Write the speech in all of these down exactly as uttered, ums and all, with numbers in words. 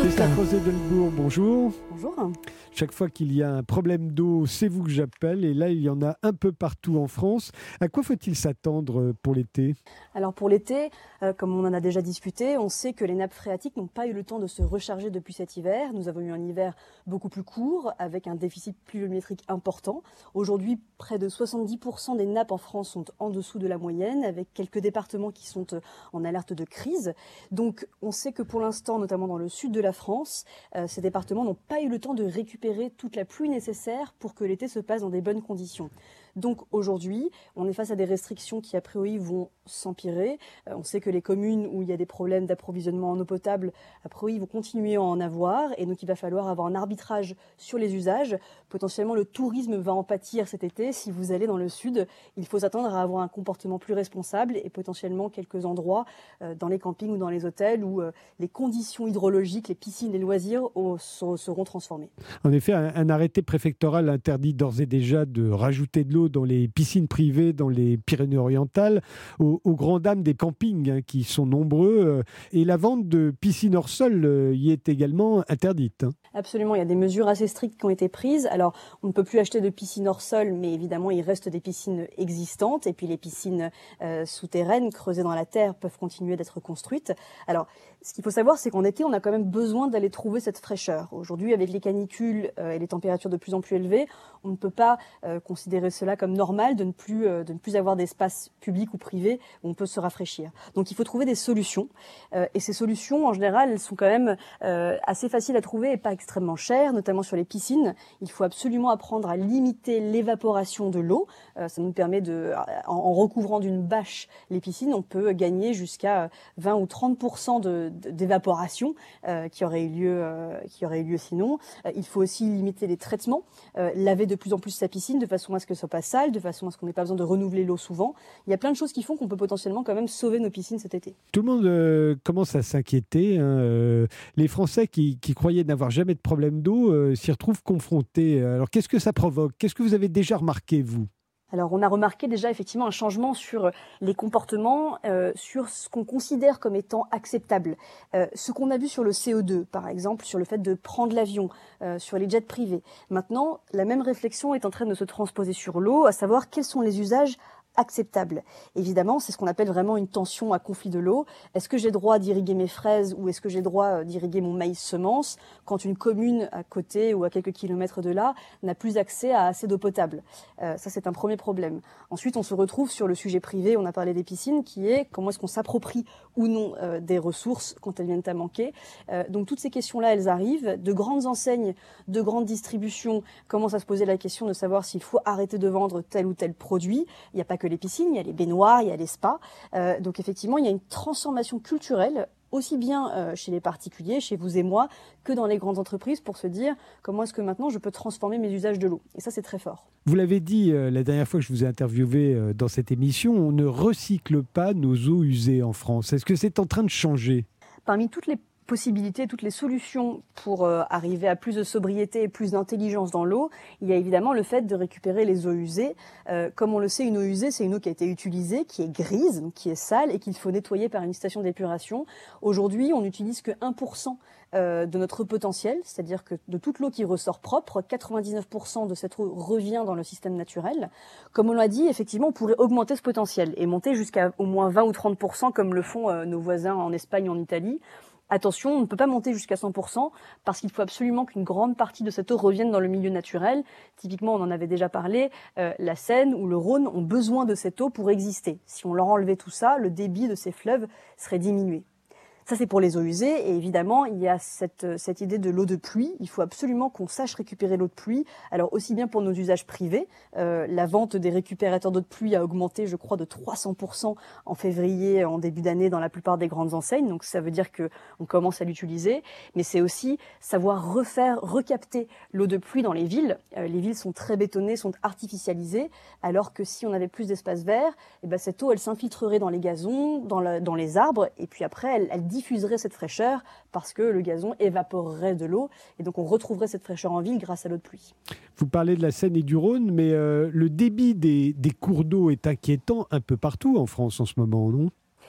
Esther Crozet-Delbourg, bonjour. Bonjour. Chaque fois qu'il y a un problème d'eau, c'est vous que j'appelle. Et là, il y en a un peu partout en France. À quoi faut-il s'attendre pour l'été ? Alors pour l'été, euh, comme on en a déjà discuté, on sait que les nappes phréatiques n'ont pas eu le temps de se recharger depuis cet hiver. Nous avons eu un hiver beaucoup plus court, avec un déficit pluviométrique important. Aujourd'hui, près de soixante-dix pour cent des nappes en France sont en dessous de la moyenne, avec quelques départements qui sont en alerte de crise. Donc on sait que pour l'instant, notamment dans le sud de la France, euh, ces départements n'ont pas eu le temps de récupérer toute la pluie nécessaire pour que l'été se passe dans des bonnes conditions. Donc aujourd'hui, on est face à des restrictions qui a priori vont s'empirer. Euh, on sait que les communes où il y a des problèmes d'approvisionnement en eau potable, a priori vont continuer à en avoir, et donc il va falloir avoir un arbitrage sur les usages. Potentiellement le tourisme va en pâtir cet été. Si vous allez dans le sud, il faut s'attendre à avoir un comportement plus responsable et potentiellement quelques endroits euh, dans les campings ou dans les hôtels où euh, les conditions hydrologiques, les piscines, les loisirs oh, seront transformées. En effet, un, un arrêté préfectoral interdit d'ores et déjà de rajouter de l'eau dans les piscines privées dans les Pyrénées-Orientales, aux, aux grandes dames des campings hein, qui sont nombreux. Et la vente de piscines hors sol euh, y est également interdite. Hein. Absolument, il y a des mesures assez strictes qui ont été prises. Alors, on ne peut plus acheter de piscines hors sol, mais évidemment, il reste des piscines existantes. Et puis, les piscines euh, souterraines, creusées dans la terre, peuvent continuer d'être construites. Alors, ce qu'il faut savoir, c'est qu'en été, on a quand même besoin d'aller trouver cette fraîcheur. Aujourd'hui, avec les canicules euh, et les températures de plus en plus élevées, on ne peut pas euh, considérer cela comme normal de ne plus euh, de ne plus avoir d'espace public ou privé où on peut se rafraîchir. Donc, il faut trouver des solutions. Euh, et ces solutions, en général, elles sont quand même euh, assez faciles à trouver et pas extrêmement chères, notamment sur les piscines. Il faut absolument apprendre à limiter l'évaporation de l'eau. Euh, ça nous permet de, en, en recouvrant d'une bâche les piscines, on peut gagner jusqu'à vingt ou trente pour cent de d'évaporation euh, qui aurait eu lieu euh, qui aurait eu lieu sinon. Euh, il faut aussi limiter les traitements, euh, laver de plus en plus sa piscine de façon à ce que ce soit pas sale, de façon à ce qu'on n'ait pas besoin de renouveler l'eau souvent. Il y a plein de choses qui font qu'on peut potentiellement quand même sauver nos piscines cet été. Tout le monde euh, commence à s'inquiéter. Hein, euh, les Français qui, qui croyaient n'avoir jamais de problème d'eau euh, s'y retrouvent confrontés. Alors qu'est-ce que ça provoque ? Qu'est-ce que vous avez déjà remarqué, vous ? Alors, on a remarqué déjà effectivement un changement sur les comportements, euh, sur ce qu'on considère comme étant acceptable. Euh, ce qu'on a vu sur le C O deux, par exemple, sur le fait de prendre l'avion, euh, sur les jets privés. Maintenant, la même réflexion est en train de se transposer sur l'eau, à savoir quels sont les usages acceptable. Évidemment, c'est ce qu'on appelle vraiment une tension à conflit de l'eau. Est-ce que j'ai droit d'irriguer mes fraises ou est-ce que j'ai droit d'irriguer mon maïs semence quand une commune à côté ou à quelques kilomètres de là n'a plus accès à assez d'eau potable ? euh, Ça, c'est un premier problème. Ensuite, on se retrouve sur le sujet privé, on a parlé des piscines, qui est comment est-ce qu'on s'approprie ou non euh, des ressources quand elles viennent à manquer. Euh, donc, toutes ces questions-là, elles arrivent. De grandes enseignes, de grandes distributions commencent à se poser la question de savoir s'il faut arrêter de vendre tel ou tel produit. Il n'y a pas que les piscines, il y a les baignoires, il y a les spas. Euh, donc effectivement, il y a une transformation culturelle, aussi bien euh, chez les particuliers, chez vous et moi, que dans les grandes entreprises, pour se dire comment est-ce que maintenant je peux transformer mes usages de l'eau. Et ça, c'est très fort. Vous l'avez dit euh, la dernière fois que je vous ai interviewé euh, dans cette émission, on ne recycle pas nos eaux usées en France. Est-ce que c'est en train de changer ? Parmi toutes les possibilités, toutes les solutions pour euh, arriver à plus de sobriété et plus d'intelligence dans l'eau, il y a évidemment le fait de récupérer les eaux usées. Euh, comme on le sait, une eau usée, c'est une eau qui a été utilisée, qui est grise, donc qui est sale et qu'il faut nettoyer par une station d'épuration. Aujourd'hui, on n'utilise que un pour cent euh, de notre potentiel, c'est-à-dire que de toute l'eau qui ressort propre, quatre-vingt-dix-neuf pour cent de cette eau revient dans le système naturel. Comme on l'a dit, effectivement, on pourrait augmenter ce potentiel et monter jusqu'à au moins vingt ou trente pour cent comme le font euh, nos voisins en Espagne, en Italie. Attention, on ne peut pas monter jusqu'à cent pour cent parce qu'il faut absolument qu'une grande partie de cette eau revienne dans le milieu naturel. Typiquement, on en avait déjà parlé, euh, la Seine ou le Rhône ont besoin de cette eau pour exister. Si on leur enlevait tout ça, le débit de ces fleuves serait diminué. Ça, c'est pour les eaux usées. Et évidemment, il y a cette, cette idée de l'eau de pluie. Il faut absolument qu'on sache récupérer l'eau de pluie. Alors, aussi bien pour nos usages privés. Euh, la vente des récupérateurs d'eau de pluie a augmenté, je crois, de trois cents pour cent en février, en début d'année, dans la plupart des grandes enseignes. Donc, ça veut dire qu'on commence à l'utiliser. Mais c'est aussi savoir refaire, recapter l'eau de pluie dans les villes. Euh, les villes sont très bétonnées, sont artificialisées. Alors que si on avait plus d'espace vert, eh ben, cette eau, elle s'infiltrerait dans les gazons, dans, la, dans les arbres. Et puis après, elle, elle diffuserait cette fraîcheur parce que le gazon évaporerait de l'eau et donc on retrouverait cette fraîcheur en ville grâce à l'eau de pluie. Vous parlez de la Seine et du Rhône, mais euh, le débit des, des cours d'eau est inquiétant un peu partout en France en ce moment, non ?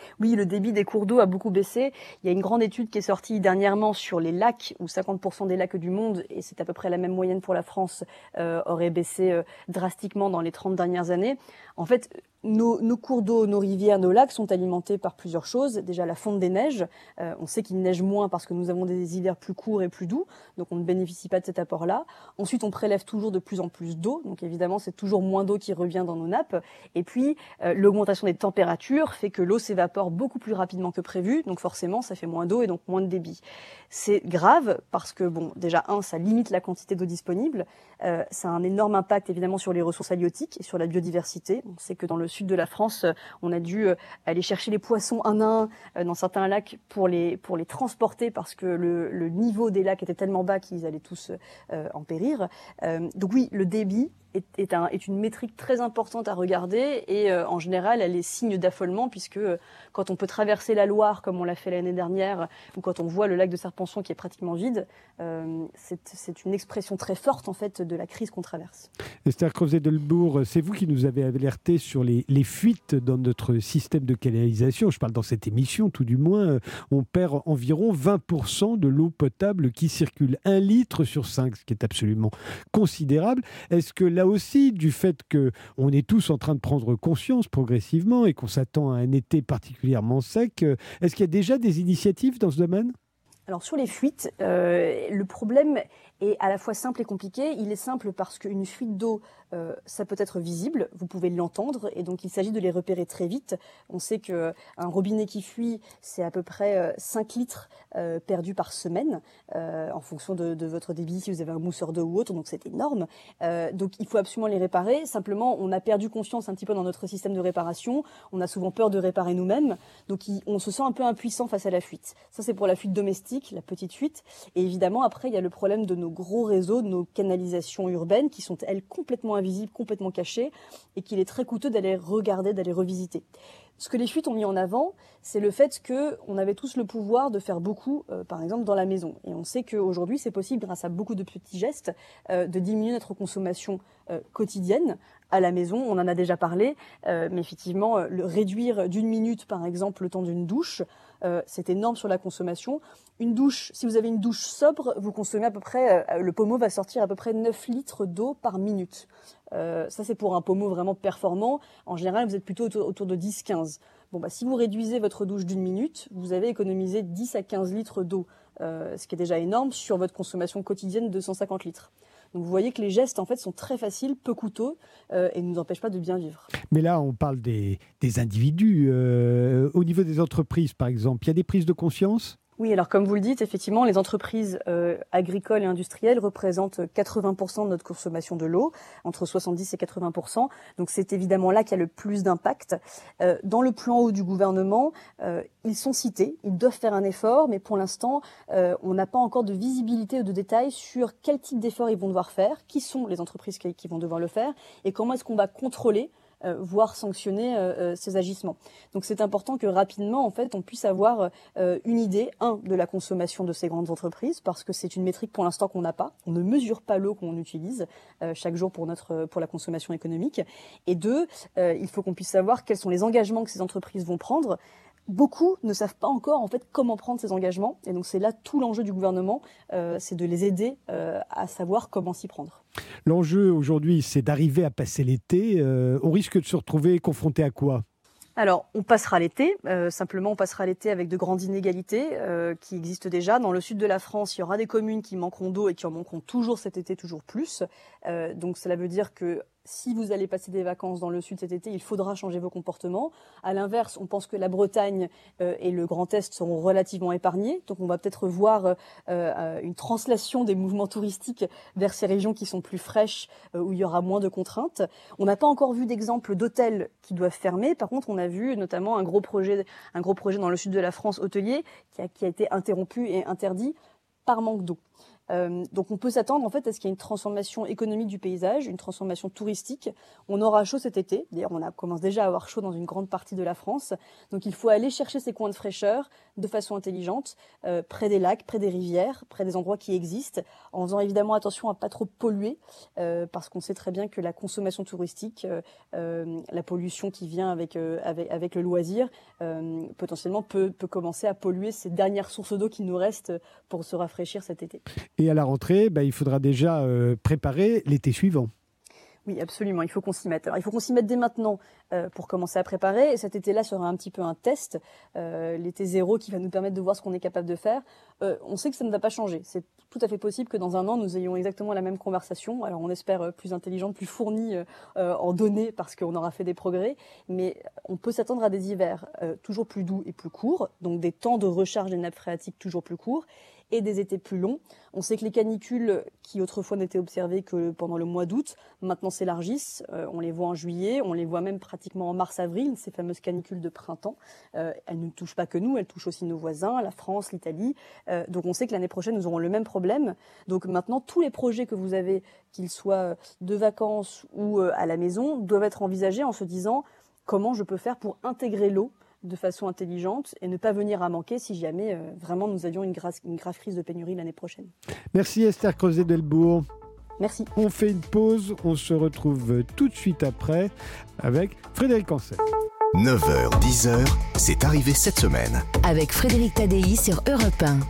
Oui, le débit des cours d'eau a beaucoup baissé. Il y a une grande étude qui est sortie dernièrement sur les lacs, où cinquante pour cent des lacs du monde, et c'est à peu près la même moyenne pour la France, euh, auraient baissé euh, drastiquement dans les trente dernières années. En fait, nos, nos cours d'eau, nos rivières, nos lacs sont alimentés par plusieurs choses. Déjà, la fonte des neiges. Euh, on sait qu'il neige moins parce que nous avons des hivers plus courts et plus doux, donc on ne bénéficie pas de cet apport-là. Ensuite, on prélève toujours de plus en plus d'eau, donc évidemment, c'est toujours moins d'eau qui revient dans nos nappes. Et puis, euh, l'augmentation des températures fait que l'eau s'évapore beaucoup plus rapidement que prévu, donc forcément, ça fait moins d'eau et donc moins de débit. C'est grave parce que, bon, déjà, un, ça limite la quantité d'eau disponible. Euh, ça a un énorme impact, évidemment, sur les ressources halieutiques et sur la biodiversité. On sait que dans le sud de la France, on a dû aller chercher les poissons un à un dans certains lacs pour les, pour les transporter parce que le, le niveau des lacs était tellement bas qu'ils allaient tous euh, en périr. Euh, donc oui, le débit est, est, un, est une métrique très importante à regarder et euh, en général, elle est signe d'affolement puisque euh, quand on peut traverser la Loire comme on l'a fait l'année dernière ou quand on voit le lac de Serpenson qui est pratiquement vide, euh, c'est, c'est une expression très forte en fait de la crise qu'on traverse. Esther Creuset-Delbourg, c'est vous qui nous avez alerté sur les, les fuites dans notre système de canalisation. Je parle dans cette émission, tout du moins. On perd environ vingt pour cent de l'eau potable qui circule. Un litre sur cinq, ce qui est absolument considérable. Est-ce que là aussi, du fait qu'on est tous en train de prendre conscience progressivement et qu'on s'attend à un été particulièrement sec, est-ce qu'il y a déjà des initiatives dans ce domaine ? Alors sur les fuites, euh, le problème est à la fois simple et compliqué. Il est simple parce qu'une fuite d'eau, euh, ça peut être visible, vous pouvez l'entendre, et donc il s'agit de les repérer très vite. On sait qu'un robinet qui fuit, c'est à peu près cinq litres euh, perdus par semaine, euh, en fonction de, de votre débit, si vous avez un mousseur d'eau ou autre, donc c'est énorme. Euh, donc il faut absolument les réparer. Simplement, on a perdu confiance un petit peu dans notre système de réparation. On a souvent peur de réparer nous-mêmes, donc il, on se sent un peu impuissant face à la fuite. Ça, c'est pour la fuite domestique, la petite fuite. Et évidemment, après, il y a le problème de nos gros réseaux, de nos canalisations urbaines qui sont, elles, complètement invisibles, complètement cachées et qu'il est très coûteux d'aller regarder, d'aller revisiter. Ce que les fuites ont mis en avant, c'est le fait qu'on avait tous le pouvoir de faire beaucoup, euh, par exemple, dans la maison. Et on sait qu'aujourd'hui, c'est possible, grâce à beaucoup de petits gestes, euh, de diminuer notre consommation euh, quotidienne à la maison. On en a déjà parlé, euh, mais effectivement, euh, le réduire d'une minute, par exemple, le temps d'une douche, euh, c'est énorme sur la consommation. Une douche, si vous avez une douche sobre, vous consommez à peu près, euh, le pommeau va sortir à peu près neuf litres d'eau par minute. Euh, ça, c'est pour un pommeau vraiment performant. En général, vous êtes plutôt autour, autour de dix à quinze. Bon, bah, si vous réduisez votre douche d'une minute, vous avez économisé dix à quinze litres d'eau, euh, ce qui est déjà énorme sur votre consommation quotidienne de cent cinquante litres. Donc vous voyez que les gestes en fait sont très faciles, peu coûteux euh, et ne nous empêchent pas de bien vivre. Mais là, on parle des, des individus. Euh, au niveau des entreprises, par exemple, il y a des prises de conscience ? Oui, alors comme vous le dites, effectivement, les entreprises euh, agricoles et industrielles représentent quatre-vingts pour cent de notre consommation de l'eau, entre soixante-dix et quatre-vingts pour cent. Donc c'est évidemment là qu'il y a le plus d'impact. Euh, dans le plan eau du gouvernement, euh, ils sont cités, ils doivent faire un effort, mais pour l'instant, euh, on n'a pas encore de visibilité ou de détails sur quel type d'effort ils vont devoir faire, qui sont les entreprises qui, qui vont devoir le faire, et comment est-ce qu'on va contrôler Euh, voire sanctionner euh, ces agissements. Donc c'est important que rapidement, en fait, on puisse avoir euh, une idée, un, de la consommation de ces grandes entreprises, parce que c'est une métrique pour l'instant qu'on n'a pas. On ne mesure pas l'eau qu'on utilise euh, chaque jour pour, notre, pour la consommation économique. Et deux, euh, il faut qu'on puisse savoir quels sont les engagements que ces entreprises vont prendre. Beaucoup ne savent pas encore en fait comment prendre ces engagements, et donc c'est là tout l'enjeu du gouvernement, euh, c'est de les aider euh, à savoir comment s'y prendre. L'enjeu aujourd'hui, c'est d'arriver à passer l'été. Euh, on risque de se retrouver confronté à quoi ? Alors, on passera l'été, euh, simplement on passera l'été avec de grandes inégalités euh, qui existent déjà. Dans le sud de la France, il y aura des communes qui manqueront d'eau et qui en manqueront toujours cet été, toujours plus. Euh, donc cela veut dire que si vous allez passer des vacances dans le sud cet été, il faudra changer vos comportements. À l'inverse, on pense que la Bretagne euh, et le Grand Est seront relativement épargnés. Donc on va peut-être voir euh, euh, une translation des mouvements touristiques vers ces régions qui sont plus fraîches, euh, où il y aura moins de contraintes. On n'a pas encore vu d'exemples d'hôtels qui doivent fermer. Par contre, on a vu notamment un gros projet, un gros projet dans le sud de la France hôtelier qui a, qui a été interrompu et interdit par manque d'eau. Euh, donc on peut s'attendre en fait à ce qu'il y ait une transformation économique du paysage, une transformation touristique. On aura chaud cet été, d'ailleurs on a, commence déjà à avoir chaud dans une grande partie de la France, donc il faut aller chercher ces coins de fraîcheur de façon intelligente, euh, près des lacs, près des rivières, près des endroits qui existent, en faisant évidemment attention à pas trop polluer, euh, parce qu'on sait très bien que la consommation touristique, euh, euh, la pollution qui vient avec, euh, avec, avec le loisir, euh, potentiellement peut, peut commencer à polluer ces dernières sources d'eau qui nous restent pour se rafraîchir cet été. Et à la rentrée, bah, il faudra déjà euh, préparer l'été suivant. Oui, absolument, il faut qu'on s'y mette. Alors, il faut qu'on s'y mette dès maintenant euh, pour commencer à préparer. Et cet été-là sera un petit peu un test, euh, l'été zéro qui va nous permettre de voir ce qu'on est capable de faire. Euh, on sait que ça ne va pas changer. C'est tout à fait possible que dans un an, nous ayons exactement la même conversation. Alors, on espère euh, plus intelligente, plus fournie euh, en données parce qu'on aura fait des progrès. Mais on peut s'attendre à des hivers euh, toujours plus doux et plus courts, donc des temps de recharge des nappes phréatiques toujours plus courts, et des étés plus longs. On sait que les canicules qui autrefois n'étaient observées que pendant le mois d'août, maintenant s'élargissent. Euh, on les voit en juillet, on les voit même pratiquement en mars-avril, ces fameuses canicules de printemps. Euh, elles ne touchent pas que nous, elles touchent aussi nos voisins, la France, l'Italie. Euh, donc on sait que l'année prochaine, nous aurons le même problème. Donc maintenant, tous les projets que vous avez, qu'ils soient de vacances ou euh, à la maison, doivent être envisagés en se disant comment je peux faire pour intégrer l'eau de façon intelligente et ne pas venir à manquer si jamais euh, vraiment nous avions une, grave, une grave crise de pénurie l'année prochaine. Merci Esther Creuset-Delbourg. Merci. On fait une pause, on se retrouve tout de suite après avec Frédéric Ancel. neuf heures, dix heures, c'est arrivé cette semaine. Avec Frédéric Tadei sur Europe un.